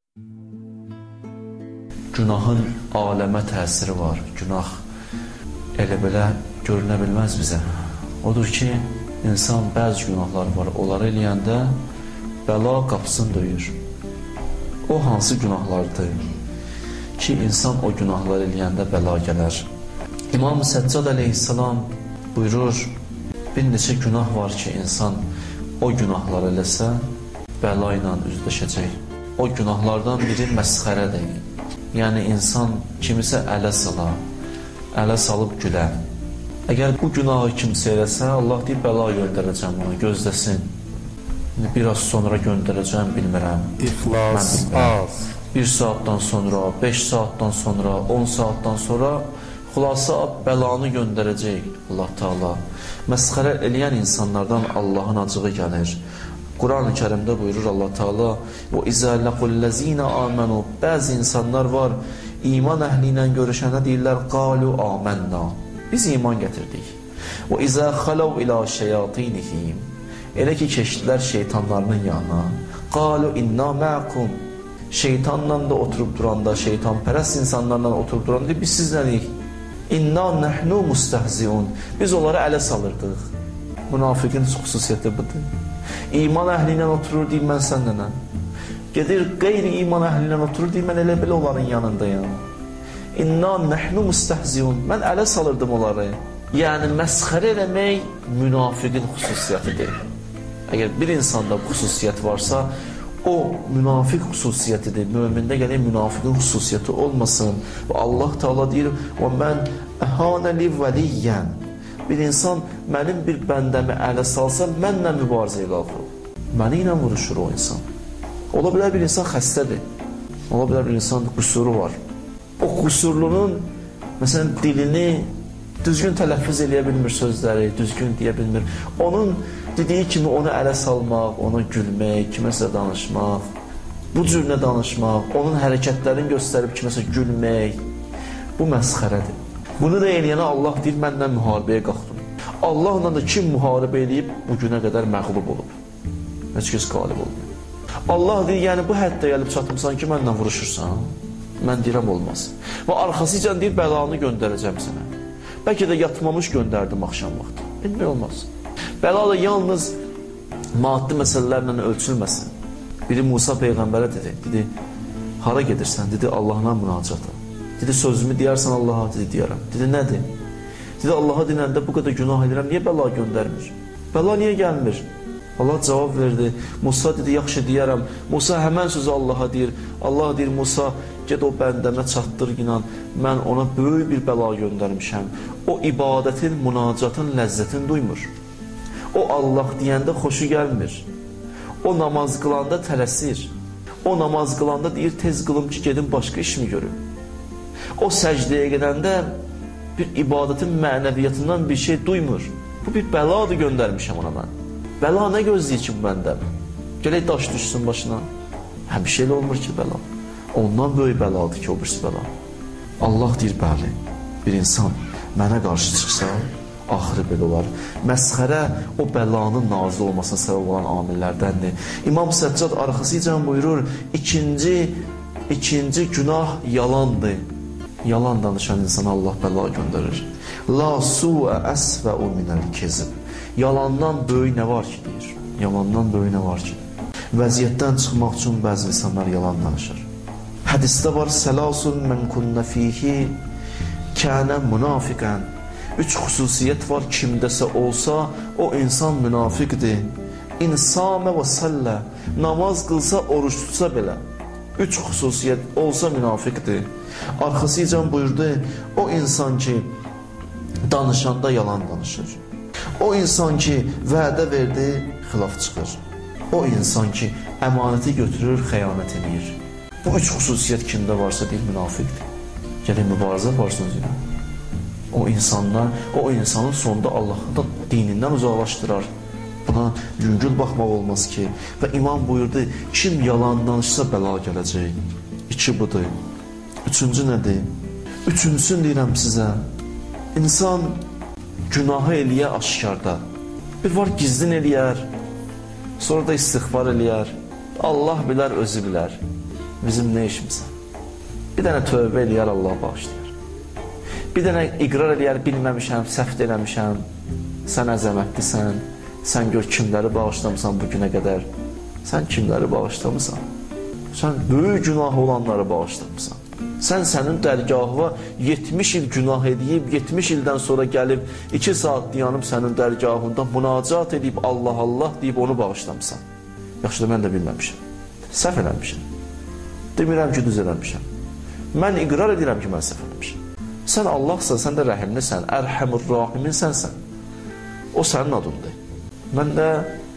Günahın aləmə təsiri var. Günah elə belə görünə bilməz bizə. Odur ki, insan bəzi günahları var. Onları eləyəndə bəla qapısını döyür. O hansı günahlardır ki, insan o günahları eləyəndə bəla gələr. İmam Səccad əleyhissalam buyurur, bir neçə günah var ki, insan o günahları eləsə, bəla ilə üzləşəcək. O günahlardan biri məsxərədir. Yəni, insan kimisə ələ salıb gülə. Əgər bu günahı kimsə eləsə, Allah deyir, bəla göndərəcəm ona, gözləsin. Biraz sonra göndərəcəm, bilmirəm. İxlas az. 1 saatdan sonra, 5 saatdan sonra, 10 saatdan sonra xulasa bəlanı göndərəcək Allah Teala. Məsxərə eləyən insanlardan Allahın acığı gəlir. Quran-ı Kərimdə buyurur Allah Teala: "Və izə laqul-lezina amanu." Bəzi insanlar var, iman əhli ilə görüşəndə deyirlər: "Qalu amanna." Biz iman gətirdik. Və izə xalav ila şeyatinihim. Elə ki keçdilər şeytanlarının yanına. Qalu inna ma'akum. Şeytanla da oturub duranda, şeytanpərəst insanlarla oturub duranda biz sizlənik. İnna nəhnu mustahziun. Biz onları ələ salırdıq. Münafiqin xüsusiyyəti budur. İman əhli ilə oturur, deyir, mən səndənəm. Gedir, qeyri iman əhli ilə oturur, deyir, mən elə belə onların yanındayım. İnna nəhnu mustahziun. Mən ələ salırdım onları. Yəni, məsxərə eləmək münafiqin xüsusiyyətidir. Əgər bir insanda xüsusiyyət varsa, o münafiq xüsusiyyətidir. Mömində gələk münafiqin xüsusiyyəti olmasın. Və Allah Teala deyir, və mən əhənə li vəliyyən. Bir insan mənim bir bəndəmi ələ salsa, mənlə mübarizə qalxır. Məni ilə vuruşur o insan. Ola bilər bir insan xəstədir. Ola bilər bir insan qüsuru var. O qüsurlunun, məsələn, dilini düzgün tələffüz eləyə bilmir sözləri, düzgün deyə bilmir. Onun dediyi kimi onu ələ salmaq, ona gülmək, kiməsə danışmaq, bu cürünə danışmaq, onun hərəkətlərini göstərib kiməsə gülmək, bu məsxərədir. Bunu da eləyənə Allah deyir, məndən müharibəyə qalxdım. Allahla da kim müharibə eləyib, bu günə qədər məğlub olub. Heç kəs qalib olub. Allah deyir, yəni bu həddə gəlib çatmışsan ki, mənlə vuruşursan, mən deyirəm olmaz. Və arxasıca deyir, bəlanı göndərəcəm sənə. Bəlkə də yatmamış göndərdim axşam vaxtı. Bilmək olmaz. Bəla da yalnız maddi məsələlərlə ölçülməsin. Biri Musa Peyğəmbərə dedi, hara gedirsən? Dedi, Allahla münacata. Dedi, sözümü deyərsən Allaha, dedi, deyərəm. Dedi, nədir? Dedi, Allaha dinəndə bu qədər günah edirəm, niyə bəla göndərmir? Bəla niyə gəlmir? Allah cavab verdi. Musa dedi, yaxşı deyərəm. Musa həmən sözü Allaha deyir. Allah deyir, Musa, ged o bəndəmə çatdır inan, mən ona böyük bir bəla göndərmişəm. O ibadətin, münacatın ləzzətini duymur. O Allah deyəndə xoşu gəlmir. O namaz qılanda tələsir. O namaz qılanda deyir, tez qılım ki, gedim başqa işimi görüm. O səcdəyə gedəndə bir ibadətin mənəviyyatından bir şey duymur. Bu bir bəladır göndərmişəm ona mən. Bəla nə gözləyir ki bu məndən? Gələk daş düşsün başına. Bir şeylə olmur ki bəla. Ondan böyük bəladır ki o birisi bəla. Allah deyir, bəli, bir insan mənə qarşı çıxsa, axırı belə olar. Məsxərə o bəlanın nazil olmasına səbəb olan amillərdəndir. İmam Səccad arxasıca buyurur, ikinci günah yalandır. Yalan danışan insana Allah bəla göndərir. La su'ə əsvə'u minəl kezib. Yalandan böyük nə var ki, deyir. Yalandan böyük nə var ki? Vəziyyətdən çıxmaq üçün bəzi insanlar yalan danışır. Hədisdə var, Səlasun mən kunnə fihi kənə münafiqən. 3 xüsusiyyət var, kimdəsə olsa, o insan münafiqdir. İnsamə və səllə, namaz qılsa, oruç tutsa belə. 3 xüsusiyyət olsa münafiqdir. Arxasıca buyurdu, o insan ki, danışanda yalan danışır. O insan ki, vədə verdi, xilaf çıxır. O insan ki, əmanəti götürür, xəyanət edir. Bu 3 xüsusiyyət kimdə varsa deyil, münafiqdir. Gələk mübarizə varsınız yəni. O insanın sonunda Allah'ın da dinindən uzaqlaşdırar. Buna yüngül baxmaq olmaz ki. Və imam buyurdu, kim yalan danışsa bəla gələcək. 2 budur. 3-cü nədir? 3-cüsünü deyirəm sizə. İnsan günahı eləyə aşkarda. Bir var gizlin eləyər, sonra da istiğfar eləyər. Allah bilər, özü bilər. bizim nə işimizə? Bir dənə tövbə eləyər, Allah bağışlayar. Bir dənə iqrar eləyər, bilməmişəm, səhv eləmişəm, sən əzəmətlisən, sən gör kimləri bağışlamısan bugünə qədər, sən kimləri bağışlamısan? Sən böyük günah olanları bağışlamısan. Sən sənin dərgahına 70 il günah edib, 70 ildən sonra gəlib 2 saat dayanıb sənin dərgahında münacat edib Allah Allah deyib onu bağışlamısan. Yaxşı da mən də bilməmişəm. Səhv eləmişəm. Demirəm ki, düz eləmişəm. Mən iqrar edirəm ki, mən səhv eləmişəm. Sən Allahsan, sən də rəhimlisən, ərhəmur rahimin sənsən. O sənin adındır. Mən də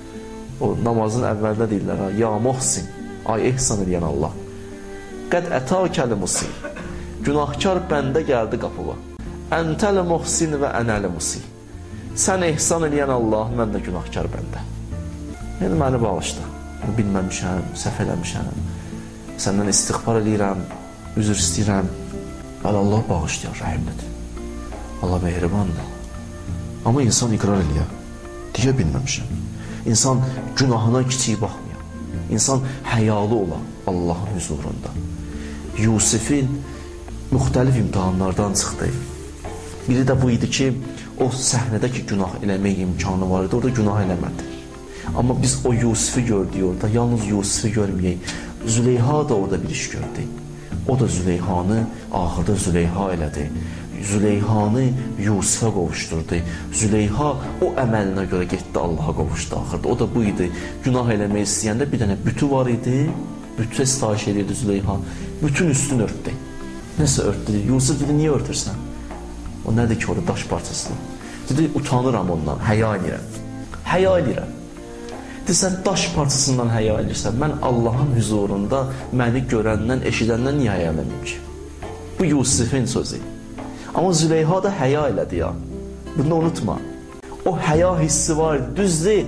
o namazın əvvəldə deyirlər, ya muhsin, ay ehsan edən Allah. Qəd ətəkəl musi. Günahkar bəndə gəldi qapıva. Əntəl muhsin və ənəl musi. Sən ehsan edən Allah, mən də günahkar bəndə. Yəni məni bağışla. Bilməmişəm, səhv eləmişəm. Səndən istiğfar edirəm, üzr istəyirəm. Allah bağışlayar, rəhimlidir. Allah mehribandır. Amma insan iqrar eləyər. Deyə bilməmişəm. İnsan günahına kiçik baxmıyor. İnsan həyalı ola Allahın huzurunda. Yusifin müxtəlif imtihanlardan çıxdı. Biri də bu idi ki, o səhnədə ki, günah eləmək imkanı var idi, orada günah eləmədi. Amma biz o Yusifi gördük orada, yalnız Yusifi görməyək. Züleyha da orada bir iş gördü. O da Züleyhanı axırda Züleyha elədi. Züleyhanı Yusifə qovuşturdu. Züleyha o əməlinə görə getdi Allaha qovuşdu axırda. O da bu idi. Günah eləmək istəyəndə bir dənə bütü var idi. Bütü sitayiş edirdi Züleyha. Bütün üstünü örtdü. Nəsə örtdü? Yusuf dedi, niyə örtürsən? O nədir ki, orada daş parçasını? Dedi, utanıram ondan, həya edirəm. Həya edirəm. Dedi, sən daş parçasından həya edirsən. Mən Allahın huzurunda məni görəndən, eşidəndən niyə həya eləməyim ki? Bu Yusifin sözü. Amma Züleyha da həya elədi ya. Bunu unutma. O həya hissi var idi. Düzdür,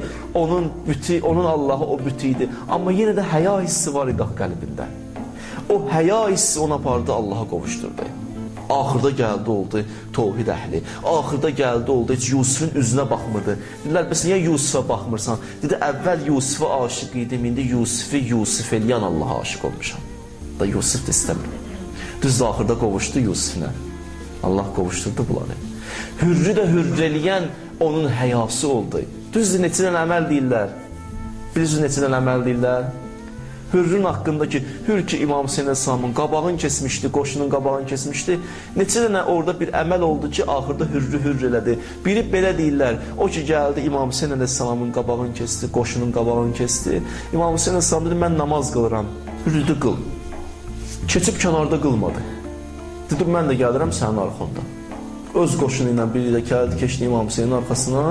onun Allahı o bütü idi. Amma yenə də həya hissi var idi qəlbində. O həya hissi ona apardı, Allaha qovuşturdu. Axırda gəldi oldu tövhid əhli. Axırda gəldi oldu, heç Yusufun üzünə baxmırdı. Dedilər, bəs niyə Yusufə baxmırsan? Dedi, əvvəl Yusufə aşiq idim, indi Yusufi Yusuf eləyən Allaha aşiq olmuşam. Da Yusuf da istəmir. Düzdür, axırda qovuşdu Yusufinə. Allah qovuşturdu bunları. Hürrü də hürr eləyən onun həyası oldu. Düzdür, neçədən əməl deyirlər. Bilirsiniz, neçədən əməl deyirlər. Hürrün haqqındakı, Hürr ki, İmam Hüseyin Əsəlamın qabağını kesmişdi, qoşunun qabağını kesmişdi. Neçə dənə orada bir əməl oldu ki, axırda Hürrü hürr elədi. Biri belə deyirlər, o ki, gəldi İmam Hüseyin Əsəlamın qabağını kesti, qoşunun qabağını kesti. İmam Hüseyin Əsəlam dedi, mən namaz qılıram. Hürrü də qıl. Keçib kənarda qılmadı. Dedi, mən də gəlirəm sənin arxanda. Öz qoşunu ilə biri də gəldi, keçdi İmam Hüseynin arxasına.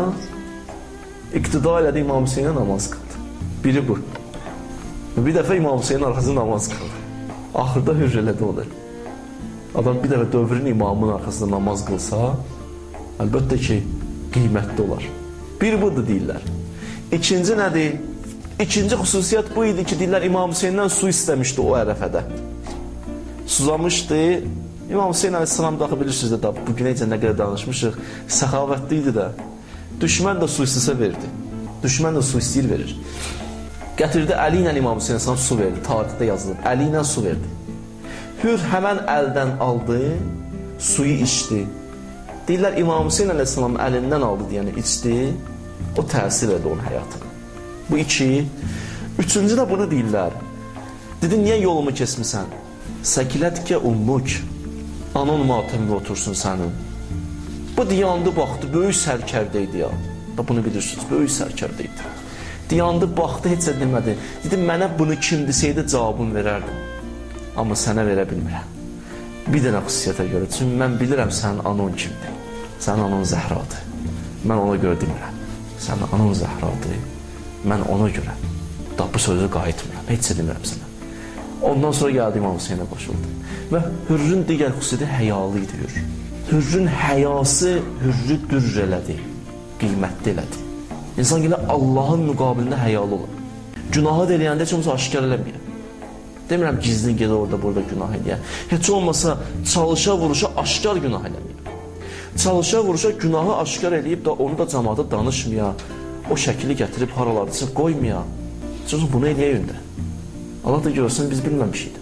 İqtida elədi, İmam Hüseynə namaz qıldı. Biri bu. Bir dəfə İmam Hüseynin arxasında namaz qıldı. Axırda hürr elədi onu. Adam bir dəfə dövrün imamının arxasında namaz qılsa, əlbəttə ki, qiymətli olar. Bir budur deyirlər. İkinci nədir? İkinci xüsusiyyət bu idi ki, deyirlər, İmam Hüseyndən su istəmişdi o ərəfədə. Suzamışdı. İmam Hüseyin Aleyhisselam da bilirsiniz də, bugün necə nə qədər danışmışıq, səxavətli idi də. Düşmən də su istəsə verdi. Düşmən də su istəyir verir. Gətirdi Əli ilə İmam Hüseyin Aleyhisselam su verdi. Tarixdə yazılıb. Əli ilə su verdi. Hür həmən əldən aldı, suyu içdi. Deyirlər, İmam Hüseyin Aleyhisselam əlindən aldı deyəni içdi. O təsir edir onun həyatına. Bu iki. Üçüncü də bunu deyirlər. Dedi, niyə yolumu kesmisən? Səkilətkə ummuk. Anon matəmdə otursun sənin. Bu diyandı baxdı, böyük sərkərdə idi ya. Bunu bilirsiniz, böyük sərkərdə idi. Diyandı, baxdı, heç də demədi. Dedi, mənə bunu kim desəydi cavabını verərdim. Amma sənə verə bilmirəm. Bir dənə xüsusiyyətə görə. Çünki mən bilirəm sənin anon kimdir. Sənin anon Zəhradır. Mən ona görə demirəm. Sənin anon Zəhradır. Mən ona görə. Da bu sözü qayıtmıram. Heç də demirəm sənə. Ondan sonra gəldi İmam Hüseynə qoşuldu. Və Hürrün digər xüsusiyyəti həyalı idi Hürr. Hürrün həyası Hürrü dürr elədi, qiymətli elədi. İnsan gələ Allahın müqabilində həyalı olur. Günahı da eləyəndə heç olmasa aşkar eləməyər. Demirəm gizli gedə orada burada günah eləyər. Heç olmasa çalışa vuruşa aşkar günah eləməyər. Çalışa vuruşa günahı aşkar eləyib da onu da cəmaata danışmayar. O şəkili gətirib haralardısa qoymayar. Çünki bunu eləyək öndə. Allah da görsün, biz bilməmişik.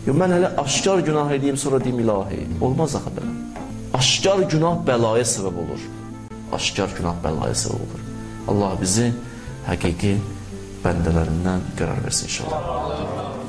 Mən hələ aşkar günah edeyim, sonra deyim ilahi. Olmaz axı belə. Aşkar günah bəlaya səbəb olur. Aşkar günah bəlaya səbəb olur. Allah bizi həqiqi bəndələrindən qərar versin inşallah.